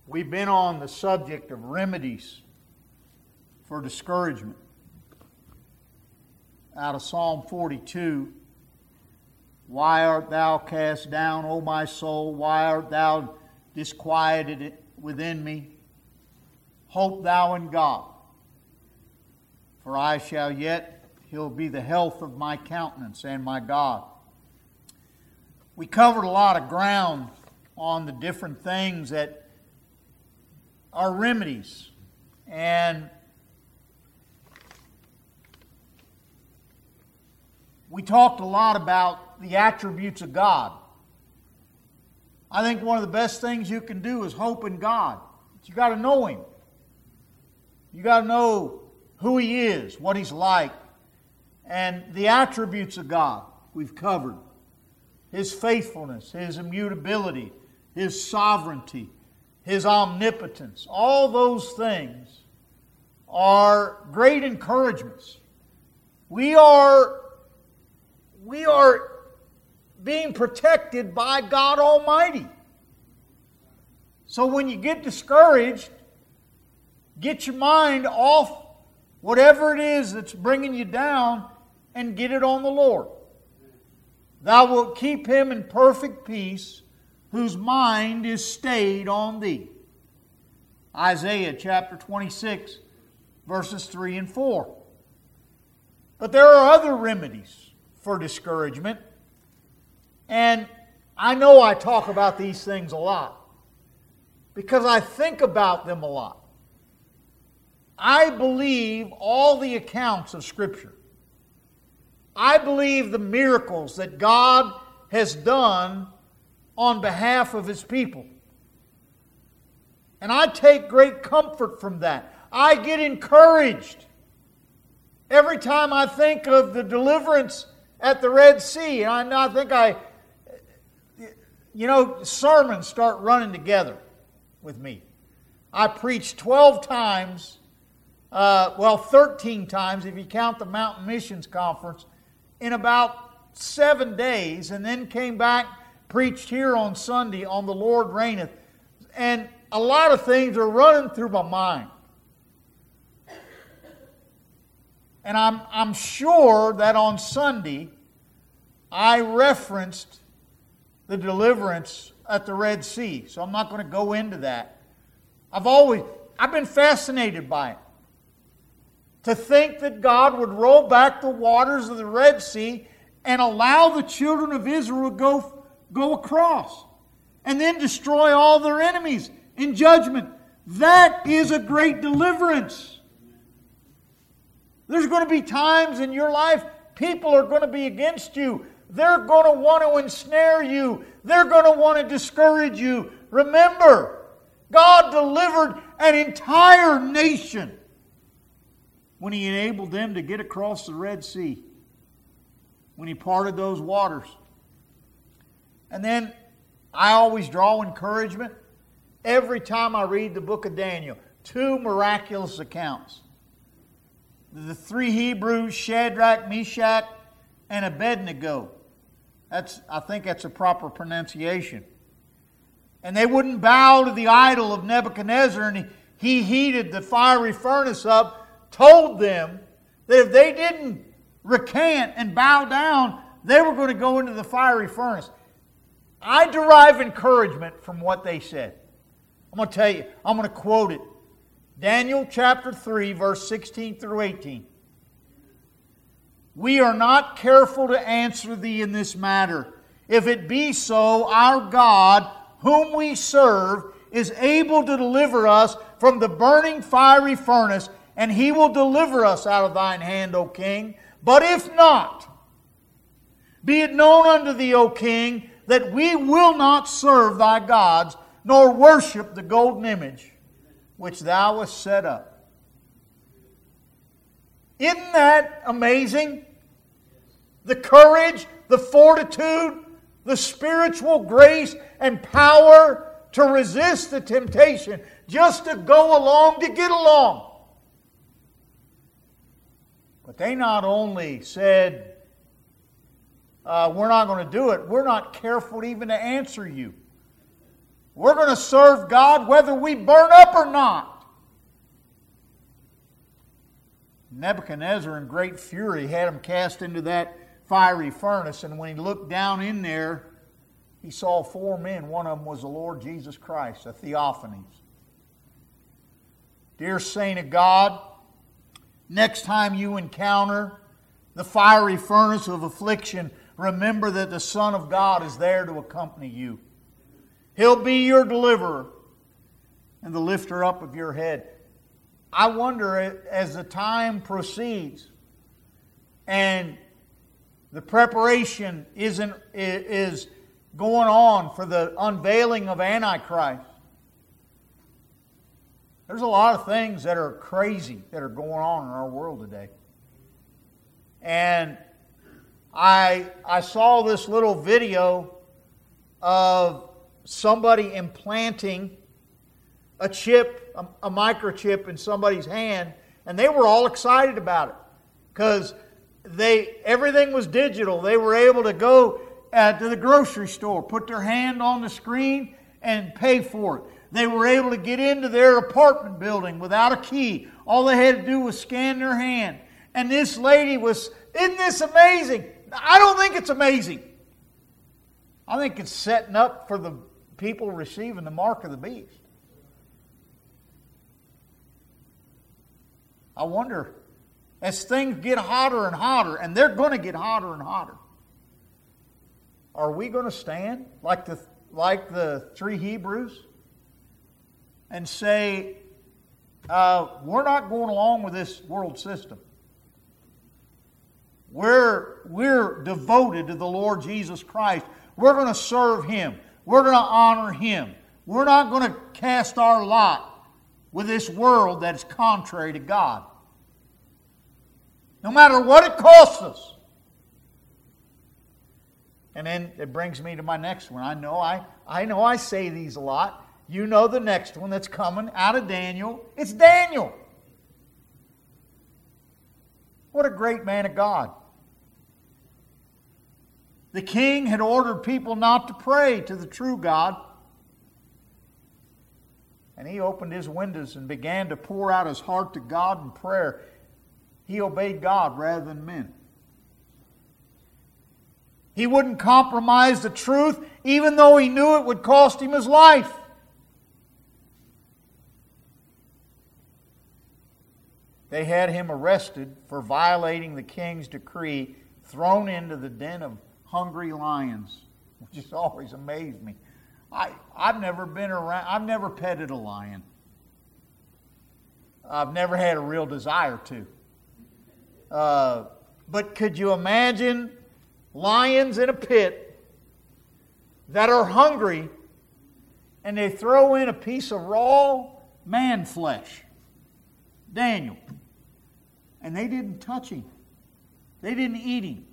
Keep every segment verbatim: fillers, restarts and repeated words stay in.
We've been on the subject of remedies for discouragement. Out of Psalm forty-two, why art thou cast down, O my soul? Why art thou disquieted within me? Hope thou in God, for I shall yet, He'll be the health of my countenance and my God. We covered a lot of ground on the different things that are remedies. And we talked a lot about the attributes of God. I think one of the best things you can do is hope in God. But you got to know Him. You got to know who He is, what He's like, and the attributes of God we've covered. His faithfulness, His immutability, His sovereignty, His omnipotence. All those things are great encouragements. We are, we are being protected by God Almighty. So when you get discouraged, get your mind off whatever it is that's bringing you down and get it on the Lord. Thou wilt keep him in perfect peace, whose mind is stayed on thee. Isaiah chapter twenty-six, verses three and four. But there are other remedies for discouragement. And I know I talk about these things a lot because I think about them a lot. I believe all the accounts of Scripture. I believe the miracles that God has done on behalf of His people. And I take great comfort from that. I get encouraged every time I think of the deliverance at the Red Sea. And I, I think I, you know, sermons start running together with me. I preached twelve times, uh, well, thirteen times if you count the Mountain Missions Conference, in about seven days, and then came back, preached here on Sunday on The Lord Reigneth. And a lot of things are running through my mind. And I'm, I'm sure that on Sunday, I referenced the deliverance at the Red Sea. So I'm not going to go into that. I've always, I've been fascinated by it. To think that God would roll back the waters of the Red Sea and allow the children of Israel to go, go across. And then destroy all their enemies in judgment. That is a great deliverance. There's going to be times in your life people are going to be against you. They're going to want to ensnare you. They're going to want to discourage you. Remember, God delivered an entire nation when He enabled them to get across the Red Sea. When He parted those waters. And then I always draw encouragement every time I read the book of Daniel. Two miraculous accounts. The three Hebrews, Shadrach, Meshach, and Abednego. That's, I think that's a proper pronunciation. And they wouldn't bow to the idol of Nebuchadnezzar, and he, he heated the fiery furnace up, told them that if they didn't recant and bow down, they were going to go into the fiery furnace. I derive encouragement from what they said. I'm going to tell you, I'm going to quote it. Daniel chapter three, verse sixteen through eighteen. We are not careful to answer thee in this matter. If it be so, our God, whom we serve, is able to deliver us from the burning fiery furnace, and He will deliver us out of thine hand, O king. But if not, be it known unto thee, O king, that we will not serve thy gods, nor worship the golden image which thou hast set up. Isn't that amazing? The courage, the fortitude, the spiritual grace and power to resist the temptation, just to go along to get along. But they not only said, uh, we're not going to do it, we're not careful even to answer you. We're going to serve God whether we burn up or not. Nebuchadnezzar, in great fury, had him cast into that fiery furnace, and when he looked down in there, he saw four men. One of them was the Lord Jesus Christ, a theophany. Dear saint of God, next time you encounter the fiery furnace of affliction, remember that the Son of God is there to accompany you. He'll be your deliverer and the lifter up of your head. I wonder, as the time proceeds and the preparation isn't, is going on for the unveiling of Antichrist, there's a lot of things that are crazy that are going on in our world today. And I, I saw this little video of somebody implanting a chip, a, a microchip in somebody's hand, and they were all excited about it because they everything was digital. They were able to go uh, to the grocery store, put their hand on the screen, and pay for it. They were able to get into their apartment building without a key. All they had to do was scan their hand. And this lady was, isn't this amazing? I don't think it's amazing. I think it's setting up for the people receiving the mark of the beast. I wonder, as things get hotter and hotter, and they're going to get hotter and hotter, are we going to stand like the, like the three Hebrews and say, uh, we're not going along with this world system. We're, we're devoted to the Lord Jesus Christ. We're going to serve Him. We're going to honor Him. We're not going to cast our lot with this world that is contrary to God. No matter what it costs us. And then it brings me to my next one. I know I, I know I say these a lot. You know the next one that's coming out of Daniel. It's Daniel. What a great man of God. The king had ordered people not to pray to the true God. And he opened his windows and began to pour out his heart to God in prayer. He obeyed God rather than men. He wouldn't compromise the truth, even though he knew it would cost him his life. They had him arrested for violating the king's decree, thrown into the den of hungry lions, which has always amazed me. I, I've never been around, I've never petted a lion. I've never had a real desire to. Uh, but could you imagine lions in a pit that are hungry and they throw in a piece of raw man flesh? Daniel. And they didn't touch him. They didn't eat him.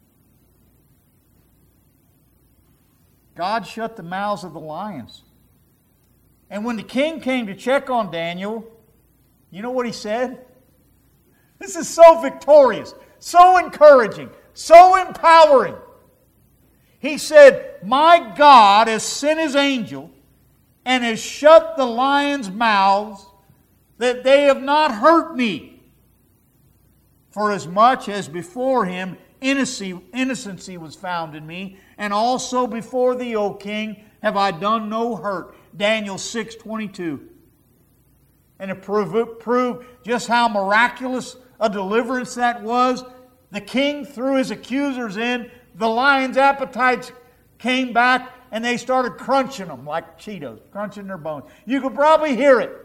God shut the mouths of the lions. And when the king came to check on Daniel, you know what he said? This is so victorious, so encouraging, so empowering. He said, my God has sent His angel and has shut the lions' mouths that they have not hurt me. For as much as before Him innocency, innocency was found in me, and also before thee, O king, have I done no hurt. Daniel six twenty-two. And to prove, prove just how miraculous a deliverance that was, the king threw his accusers in, the lions' appetites came back, and they started crunching them like Cheetos, crunching their bones. You could probably hear it.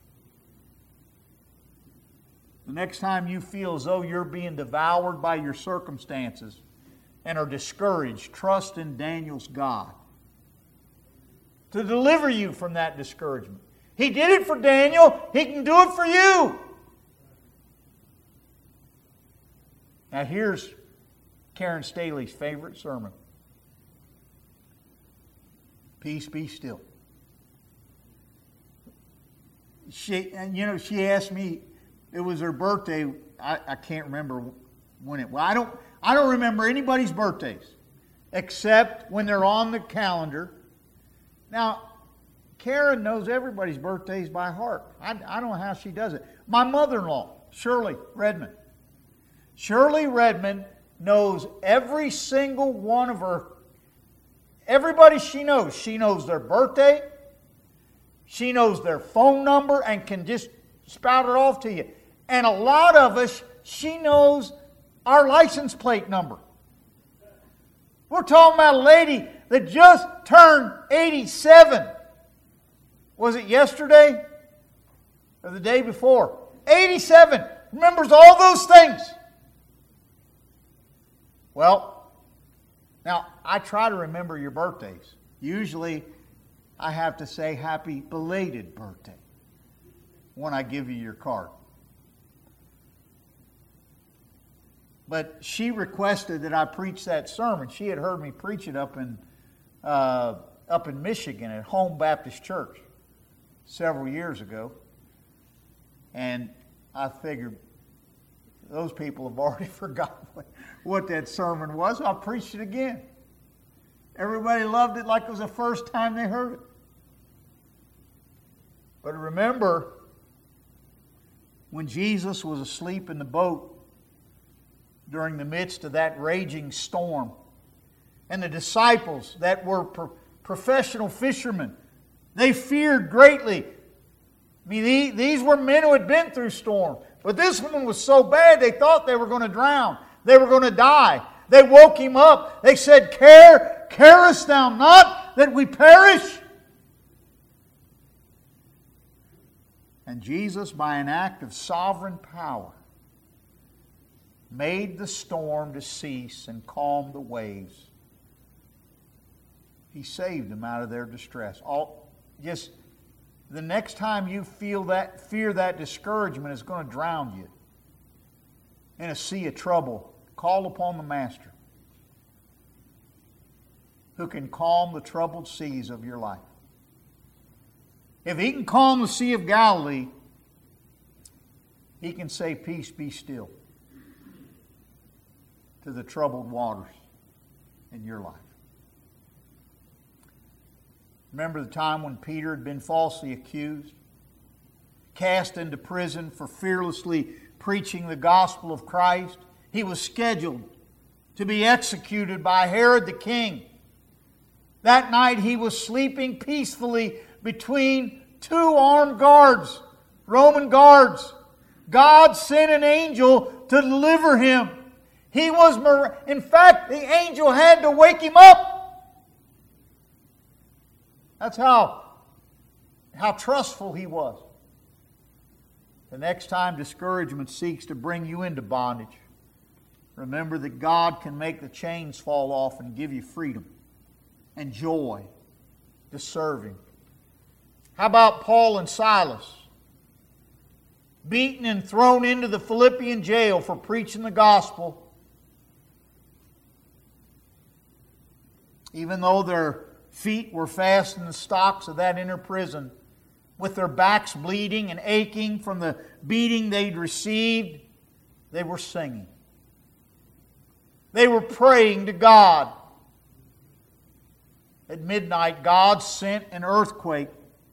The next time you feel as though you're being devoured by your circumstances and are discouraged, trust in Daniel's God to deliver you from that discouragement. He did it for Daniel. He can do it for you. Now here's Karen Staley's favorite sermon. Peace be still. She, and you know, she asked me, it was her birthday. I, I can't remember when it was. I don't, I don't remember anybody's birthdays except when they're on the calendar. Now, Karen knows everybody's birthdays by heart. I, I don't know how she does it. My mother-in-law, Shirley Redmond. Shirley Redmond knows every single one of her, everybody she knows. She knows their birthday. She knows their phone number and can just spout it off to you. And a lot of us, she knows our license plate number. We're talking about a lady that just turned eighty-seven. Was it yesterday or the day before? eighty-seven. Remembers all those things. Well, now I try to remember your birthdays. Usually I have to say happy belated birthday when I give you your card. But she requested that I preach that sermon. She had heard me preach it up in uh, up in Michigan at Home Baptist Church several years ago. And I figured those people have already forgotten what, what that sermon was. I preached it again. Everybody loved it like it was the first time they heard it. But remember, when Jesus was asleep in the boat during the midst of that raging storm, and the disciples that were pro- professional fishermen, they feared greatly. I mean, these were men who had been through storms. But this one was so bad, they thought they were going to drown. They were going to die. They woke him up. They said, Care, carest thou not that we perish? And Jesus, by an act of sovereign power, made the storm to cease and calmed the waves. He saved them out of their distress. All, just the next time you feel that, fear that discouragement is going to drown you in a sea of trouble, call upon the Master who can calm the troubled seas of your life. If He can calm the Sea of Galilee, He can say, Peace, be still, to the troubled waters in your life. Remember the time when Peter had been falsely accused, cast into prison for fearlessly preaching the gospel of Christ? He was scheduled to be executed by Herod the king. That night he was sleeping peacefully between two armed guards, Roman guards. God sent an angel to deliver him. He was, in fact, the angel had to wake him up. That's how, how trustful he was. The next time discouragement seeks to bring you into bondage, remember that God can make the chains fall off and give you freedom and joy to serve Him. How about Paul and Silas? Beaten and thrown into the Philippian jail for preaching the gospel. Even though their feet were fast in the stocks of that inner prison, with their backs bleeding and aching from the beating they'd received, they were singing. They were praying to God. At midnight, God sent an earthquake.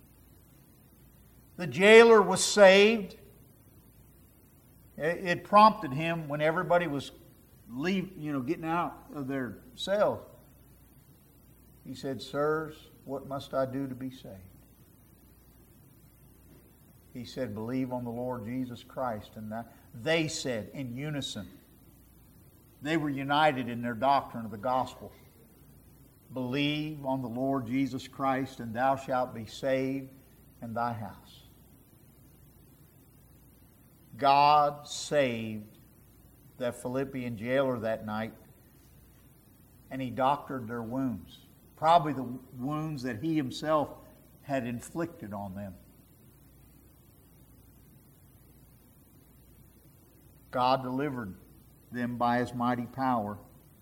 The jailer was saved. It prompted him when everybody was leave, you know, getting out of their cells. He said, Sirs, what must I do to be saved? He said, believe on the Lord Jesus Christ. And that, they said in unison, they were united in their doctrine of the gospel. Believe on the Lord Jesus Christ, and thou shalt be saved and thy house. God saved that Philippian jailer that night, and He doctored their wounds. Probably the wounds that he himself had inflicted on them. God delivered them by His mighty power.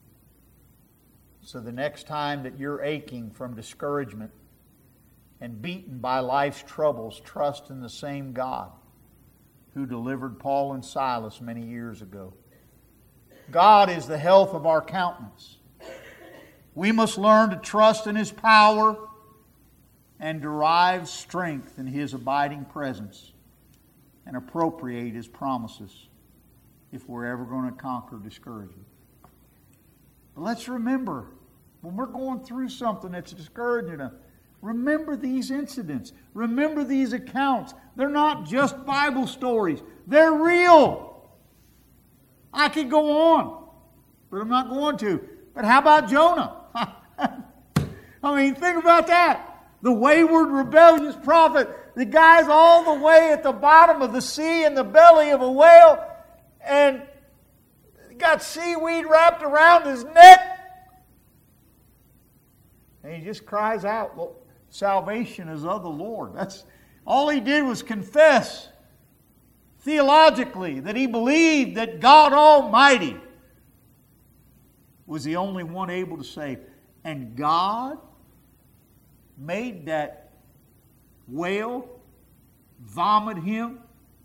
So the next time that you're aching from discouragement and beaten by life's troubles, trust in the same God who delivered Paul and Silas many years ago. God is the health of our countenance. We must learn to trust in His power and derive strength in His abiding presence and appropriate His promises if we're ever going to conquer discouragement. But let's remember, when we're going through something that's discouraging us, remember these incidents. Remember these accounts. They're not just Bible stories. They're real. I could go on, but I'm not going to. But how about Jonah? I mean, think about that. The wayward, rebellious prophet. The guy's all the way at the bottom of the sea in the belly of a whale, and got seaweed wrapped around his neck. And he just cries out, well, salvation is of the Lord. That's all he did was confess theologically that he believed that God Almighty was the only one able to save. And God made that whale vomit him.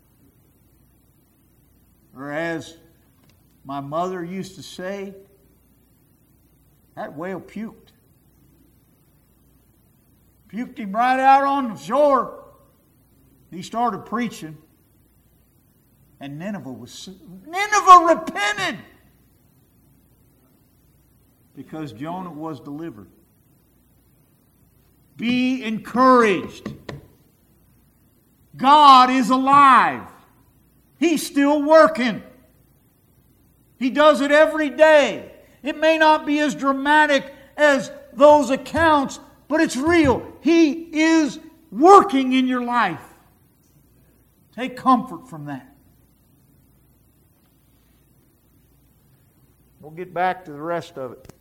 Or as my mother used to say, that whale puked. Puked him right out on the shore. He started preaching. And Nineveh was Nineveh repented. Because Jonah was delivered. Be encouraged. God is alive. He's still working. He does it every day. It may not be as dramatic as those accounts, but it's real. He is working in your life. Take comfort from that. We'll get back to the rest of it.